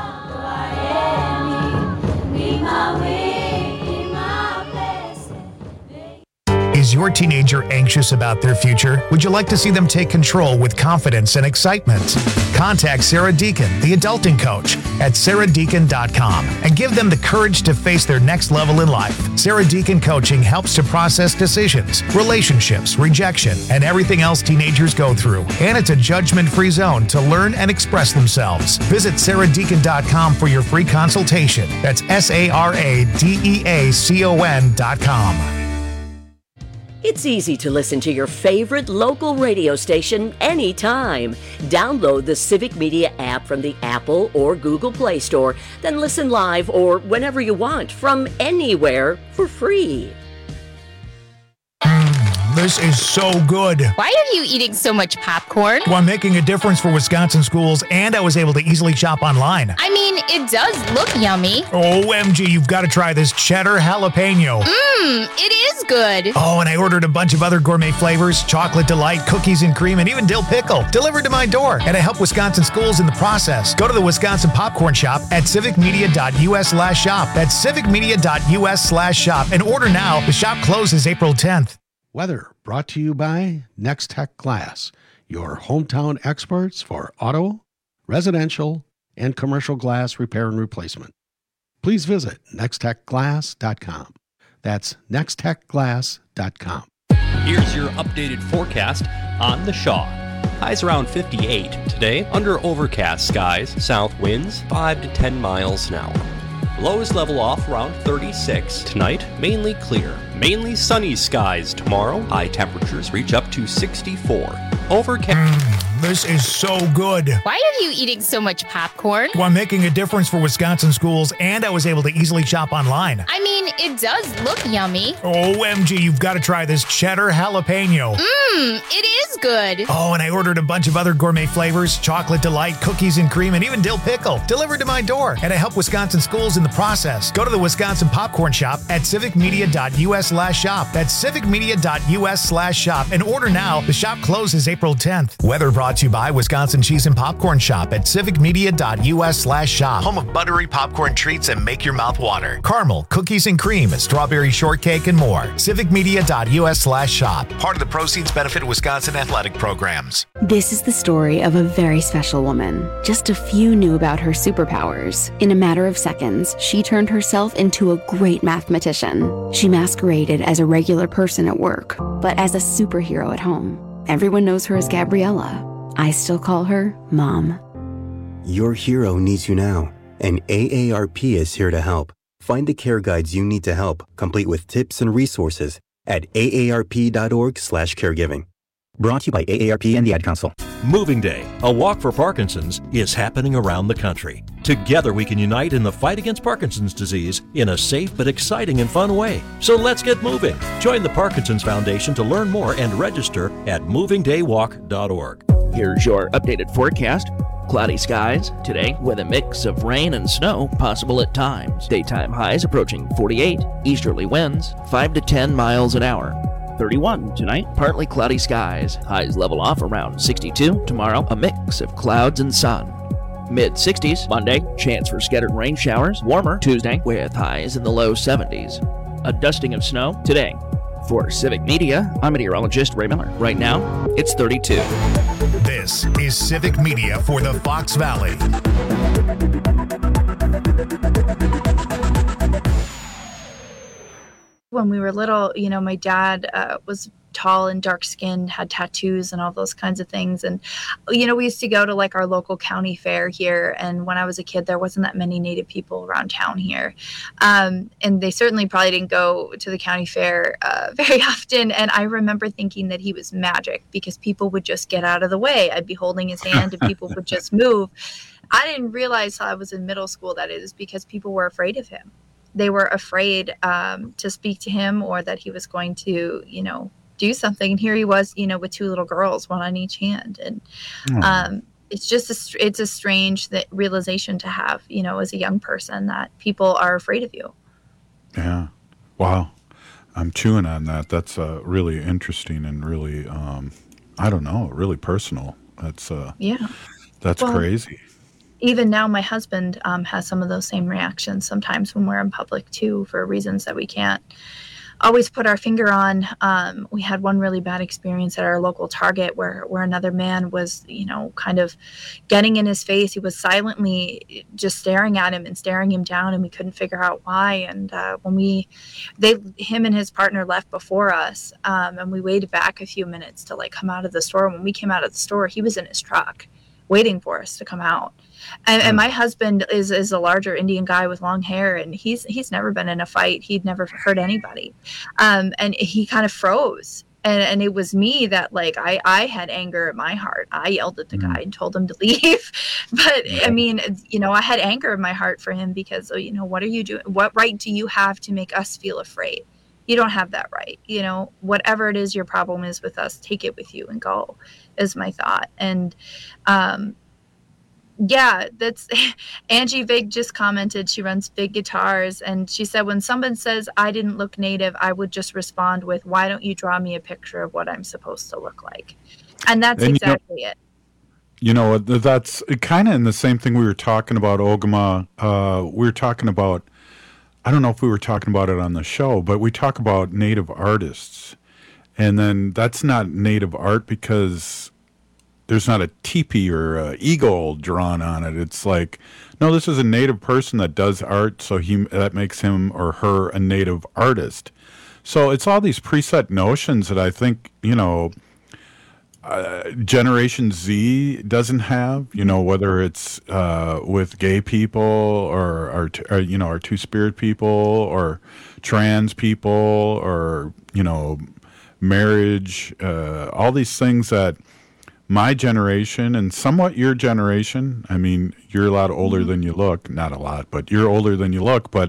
Is your teenager anxious about their future? Would you like to see them take control with confidence and excitement? Contact Sarah Deacon, the adulting coach, at sarahdeacon.com and give them the courage to face their next level in life. Sarah Deacon Coaching helps to process decisions, relationships, rejection, and everything else teenagers go through. And it's a judgment-free zone to learn and express themselves. Visit sarahdeacon.com for your free consultation. That's SARADEACON.com. It's easy to listen to your favorite local radio station anytime. Download the Civic Media app from the Apple or Google Play Store, then listen live or whenever you want from anywhere for free. This is so good. Why are you eating so much popcorn? Well, I'm making a difference for Wisconsin schools, and I was able to easily shop online. I mean, it does look yummy. OMG, you've got to try this cheddar jalapeno. It is good. Oh, and I ordered a bunch of other gourmet flavors, chocolate delight, cookies and cream, and even dill pickle, delivered to my door. And I help Wisconsin schools in the process. Go to the Wisconsin Popcorn Shop at civicmedia.us/shop. That's civicmedia.us/shop. And order now. The shop closes April 10th. Weather brought to you by Next Tech Glass, your hometown experts for auto, residential, and commercial glass repair and replacement. Please visit nexttechglass.com. That's nexttechglass.com. Here's your updated forecast on the Shaw. Highs around 58 today, under overcast skies, south winds 5 to 10 miles an hour. Lows level off around 36 tonight, mainly clear. Mainly sunny skies tomorrow. High temperatures reach up to 64. Overcast. This is so good. Why are you eating so much popcorn? Well, I'm making a difference for Wisconsin schools, and I was able to easily shop online. I mean, it does look yummy. OMG, you've got to try this cheddar jalapeno. It is good. Oh, and I ordered a bunch of other gourmet flavors, chocolate delight, cookies and cream, and even dill pickle, delivered to my door. And I help Wisconsin schools in the process. Go to the Wisconsin Popcorn Shop at civicmedia.us/shop. That's civicmedia.us/shop. And order now. The shop closes April 10th. Weather brought Brought to you by Wisconsin Cheese and Popcorn Shop at civicmedia.us/shop. Home of buttery popcorn treats and make your mouth water. Caramel, cookies and cream, strawberry shortcake, and more. civicmedia.us/shop. Part of the proceeds benefit Wisconsin athletic programs. This is the story of a very special woman. Just a few knew about her superpowers. In a matter of seconds, she turned herself into a great mathematician. She masqueraded as a regular person at work, but as a superhero at home. Everyone knows her as Gabriella. I still call her Mom. Your hero needs you now, and AARP is here to help. Find the care guides you need to help, complete with tips and resources at aarp.org/caregiving. Brought to you by AARP and the Ad Council. Moving Day, a walk for Parkinson's, is happening around the country. Together we can unite in the fight against Parkinson's disease in a safe but exciting and fun way. So let's get moving. Join the Parkinson's Foundation to learn more and register at movingdaywalk.org. Here's your updated forecast. Cloudy skies today with a mix of rain and snow possible at times. Daytime highs approaching 48, easterly winds 5 to 10 miles an hour. 31 tonight, partly cloudy skies. Highs level off around 62. Tomorrow, a mix of clouds and sun. Mid-60s Monday, chance for scattered rain showers. Warmer Tuesday with highs in the low 70s. A dusting of snow today. For Civic Media, I'm meteorologist Ray Miller. Right now, it's 32. This is Civic Media for the Fox Valley. When we were little, my dad was tall and dark-skinned, had tattoos and all those kinds of things. And, we used to go to like our local county fair here. And when I was a kid, there wasn't that many Native people around town here. And they certainly probably didn't go to the county fair very often. And I remember thinking that he was magic because people would just get out of the way. I'd be holding his hand and people would just move. I didn't realize how I was in middle school that is because people were afraid of him. They were afraid to speak to him or that he was going to, do something. And here he was, with two little girls, one on each hand. And it's just it's a strange realization to have, as a young person that people are afraid of you. Yeah. Wow. I'm chewing on that. That's really interesting and really, I don't know, really personal. That's That's crazy. Even now, my husband has some of those same reactions sometimes when we're in public, too, for reasons that we can't always put our finger on. We had one really bad experience at our local Target where another man was, kind of getting in his face. He was silently just staring at him and staring him down, and we couldn't figure out why. And when him and his partner left before us, and we waited back a few minutes to come out of the store. When we came out of the store, he was in his truck waiting for us to come out. And my husband is a larger Indian guy with long hair, and he's never been in a fight. He'd never hurt anybody. And he kind of froze. And it was me that I had anger in my heart. I yelled at the guy and told him to leave. But I mean, I had anger in my heart for him because, what are you doing? What right do you have to make us feel afraid? You don't have that right. Whatever it is your problem is with us, take it with you and go, is my thought. And, that's Angie Vig just commented. She runs Big Guitars, and she said, when someone says I didn't look Native, I would just respond with, why don't you draw me a picture of what I'm supposed to look like? And that's exactly it. That's kind of in the same thing we were talking about, Ogama. We were talking about, I don't know if we were talking about it on the show, but we talk about Native artists. And then that's not Native art because there's not a teepee or a eagle drawn on it. It's like, no, this is a Native person that does art, so that makes him or her a Native artist. So it's all these preset notions that I think, Generation Z doesn't have, whether it's with gay people or our two-spirit people or trans people or, marriage, all these things that my generation and somewhat your generation, I mean, you're a lot older than you look, not a lot, but you're older than you look, but,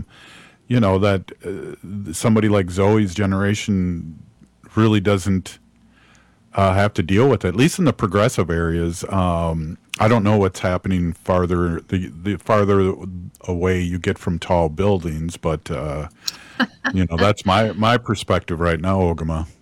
somebody like Zoe's generation really doesn't have to deal with it, at least in the progressive areas. I don't know what's happening farther, the farther away you get from tall buildings, but, that's my perspective right now, Ogama.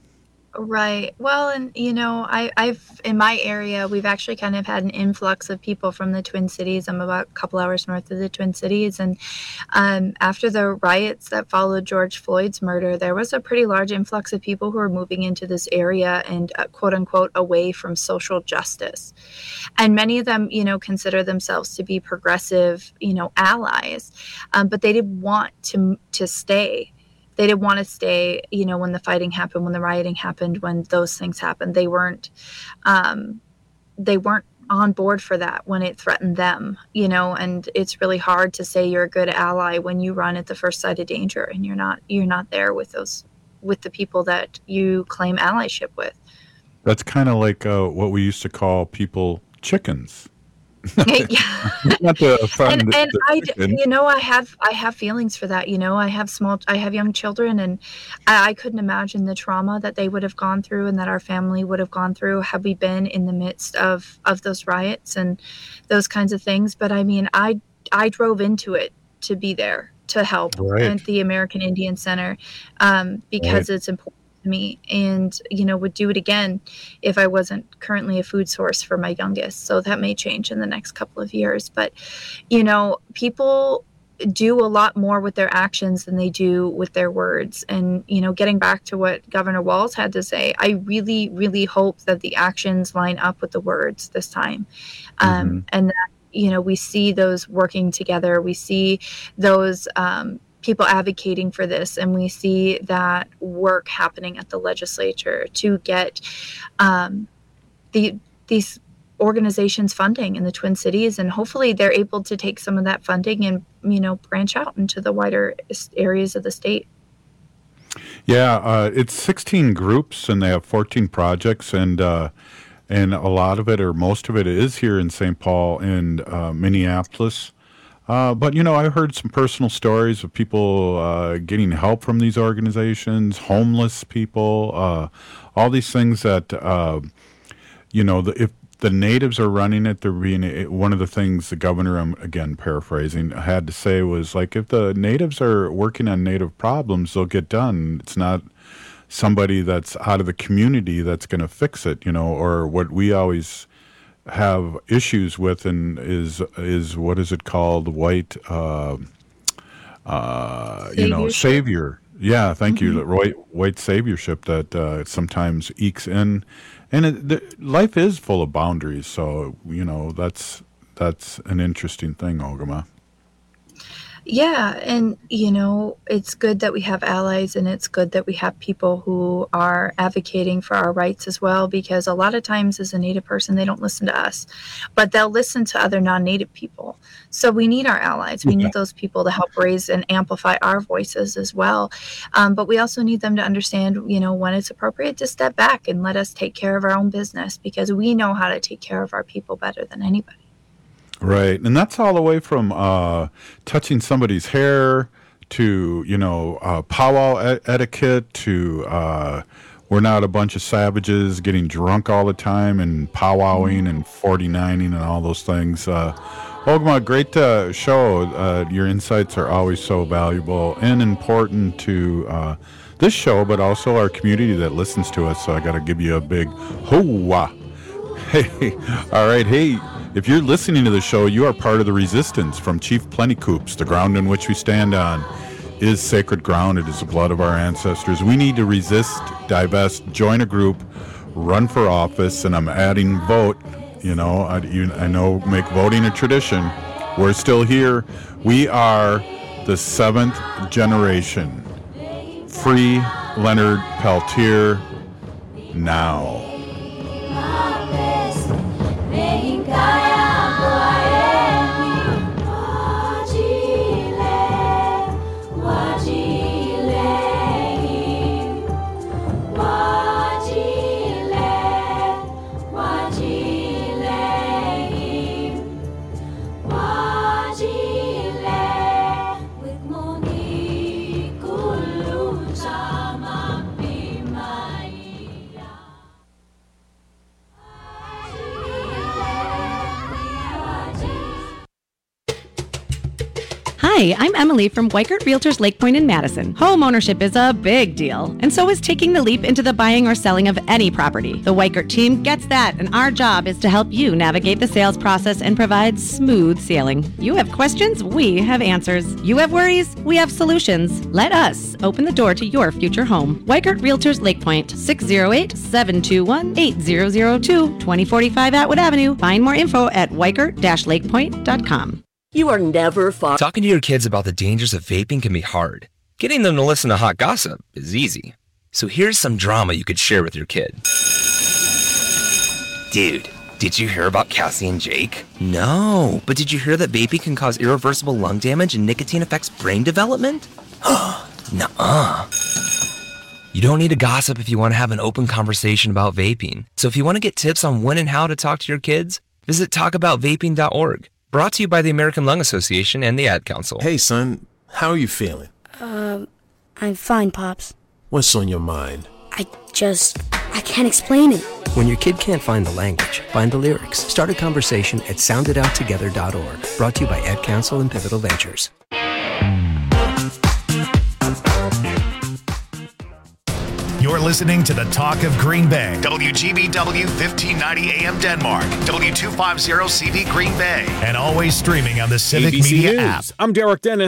Right. Well, and I've in my area, we've actually kind of had an influx of people from the Twin Cities. I'm about a couple hours north of the Twin Cities, and after the riots that followed George Floyd's murder, there was a pretty large influx of people who were moving into this area and quote unquote away from social justice, and many of them, consider themselves to be progressive, allies, but they didn't want to stay. They didn't want to stay, when the fighting happened, when the rioting happened, when those things happened. They weren't on board for that when it threatened them, and it's really hard to say you're a good ally when you run at the first sight of danger and you're not there with the people that you claim allyship with. That's kind of like what we used to call people chickens. Yeah. Not to offend and the chicken. I have feelings for that. I have young children, and I couldn't imagine the trauma that they would have gone through and that our family would have gone through had we been in the midst of those riots and those kinds of things. But I mean, I drove into it to be there to help at the American Indian Center because it's important to me, and would do it again if I wasn't currently a food source for my youngest. So that may change in the next couple of years, but people do a lot more with their actions than they do with their words. And getting back to what Governor Walz had to say, I really, really hope that the actions line up with the words this time, and that we see those working together. We see those people advocating for this, and we see that work happening at the legislature to get these organizations funding in the Twin Cities, and hopefully they're able to take some of that funding and branch out into the wider areas of the state. Yeah, it's 16 groups and they have 14 projects, and a lot of it, or most of it, is here in St. Paul and Minneapolis. But, I heard some personal stories of people getting help from these organizations, homeless people, all these things that, if the natives are running it, they're being, one of the things the governor, I'm again paraphrasing, had to say was like, if the natives are working on native problems, they'll get done. It's not somebody that's out of the community that's going to fix it, or what we always have issues with, and is what is it called, white savior. Yeah, thank you. White saviorship that sometimes ekes in, and life is full of boundaries. So that's an interesting thing, Ogama. Yeah, and it's good that we have allies, and it's good that we have people who are advocating for our rights as well, because a lot of times as a Native person, they don't listen to us, but they'll listen to other non-Native people. So we need our allies. We need those people to help raise and amplify our voices as well. But we also need them to understand, when it's appropriate to step back and let us take care of our own business, because we know how to take care of our people better than anybody. Right, and that's all the way from touching somebody's hair to, powwow etiquette to we're not a bunch of savages getting drunk all the time and powwowing and 49ing and all those things. Ogama, great show. Your insights are always so valuable and important to this show, but also our community that listens to us. So I got to give you a big ho-wah. Hey, all right, hey. If you're listening to the show, you are part of the resistance from Chief Plentycoops. The ground in which we stand on is sacred ground. It is the blood of our ancestors. We need to resist, divest, join a group, run for office, and I'm adding vote. I know make voting a tradition. We're still here. We are the 7th generation. Free Leonard Peltier now. Hi, I'm Emily from Weikert Realtors Lake Point in Madison. Home ownership is a big deal, and so is taking the leap into the buying or selling of any property. The Weikert team gets that, and our job is to help you navigate the sales process and provide smooth sailing. You have questions, we have answers. You have worries, we have solutions. Let us open the door to your future home. Weikert Realtors Lake Point, 608-721-8002, 2045 Atwood Avenue. Find more info at weikert-lakepoint.com. You are never far. Talking to your kids about the dangers of vaping can be hard. Getting them to listen to hot gossip is easy. So here's some drama you could share with your kid. Dude, did you hear about Cassie and Jake? No, but did you hear that vaping can cause irreversible lung damage and nicotine affects brain development? Nuh-uh. You don't need to gossip if you want to have an open conversation about vaping. So if you want to get tips on when and how to talk to your kids, visit talkaboutvaping.org. Brought to you by the American Lung Association and the Ad Council. Hey, son, how are you feeling? I'm fine, Pops. What's on your mind? I can't explain it. When your kid can't find the language, find the lyrics. Start a conversation at soundidouttogether.org. Brought to you by Ad Council and Pivotal Ventures. You're listening to the Talk of Green Bay. WGBW 1590 AM Denmark. W250 CV Green Bay. And always streaming on the Civic ABC Media News. app. I'm Derek Dennis.